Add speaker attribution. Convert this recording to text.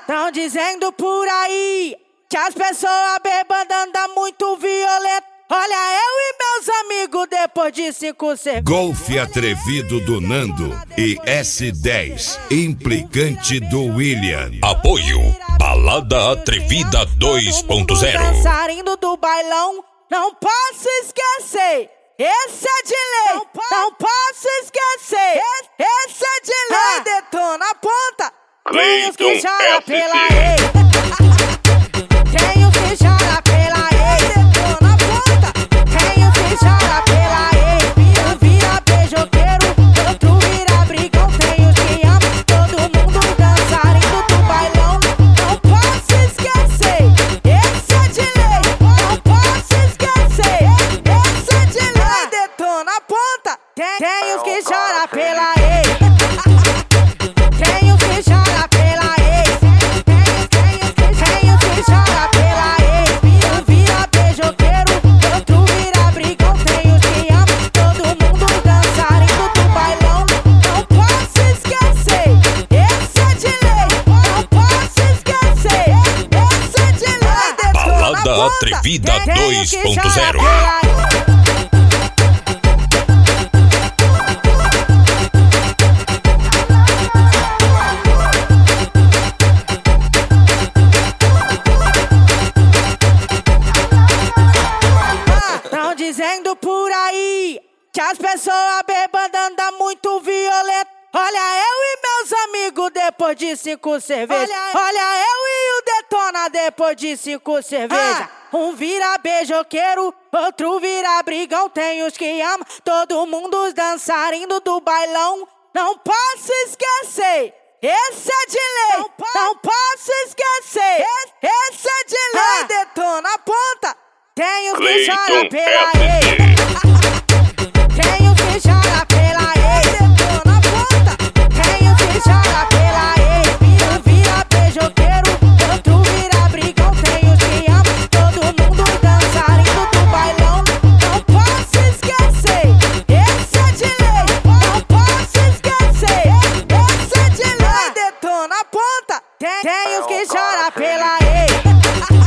Speaker 1: Tão dizendo por aí que as pessoas bêbadas andam muito violento. Olha eu e meus amigos depois de 5 cervejas.
Speaker 2: Golfe atrevido do Nando e S10 implicante do William.
Speaker 3: Apoio Balada Atrevida 2.0.
Speaker 1: Dançarino do bailão, não posso esquecer. Esse é de lei, não posso esquecer. Esse é de lei, detona a ponta. Tem os que choram pela ex. Tem os que choram pela ex, detona a ponta. Tem os que choram pela ex. Um vira beijoqueiro, outro vira brigão. Tem os que amam todo mundo, dançarino do bailão. Não posso esquecer, esse é de lei. Não posso esquecer, esse é de lei, detona a ponta. Tem os que choram pela ex. Tem os que choram pela ex. Tem os que choram pela ex. Um vira beijoqueiro, outro vira brigão. Tem os que amam todo mundo, dançarino do bailão. Não posso esquecer, esse é de lei. Não posso esquecer, esse é de lei, detona a
Speaker 3: Balada
Speaker 1: ponta.
Speaker 3: Atrevida
Speaker 1: Tem os que
Speaker 3: 2.0.
Speaker 1: choram pela ex. Tão dizendo por aí que as pessoas bêbadas andam muito violento. Olha eu e meus amigos depois de 5 cervejas. Olha eu e o Detona depois de 5 cervejas. Um vira beijoqueiro, outro vira brigão. Tem os que amam todo mundo, os dançarinos do bailão. Não posso esquecer, esse é de lei. Não posso esquecer, esse é de lei, detona a ponta. Tem os que choram pela ex. Tem os que choram pela ex, detona a ponta. Tem os que choram pela ex. Um vira beijoqueiro, outro vira brigão. Tem os que amam todo mundo, dançarino do bailão. Não posso esquecer, esse é de lei. Não posso esquecer, esse é de lei, detona a ponta. Tem os que choram pela ex.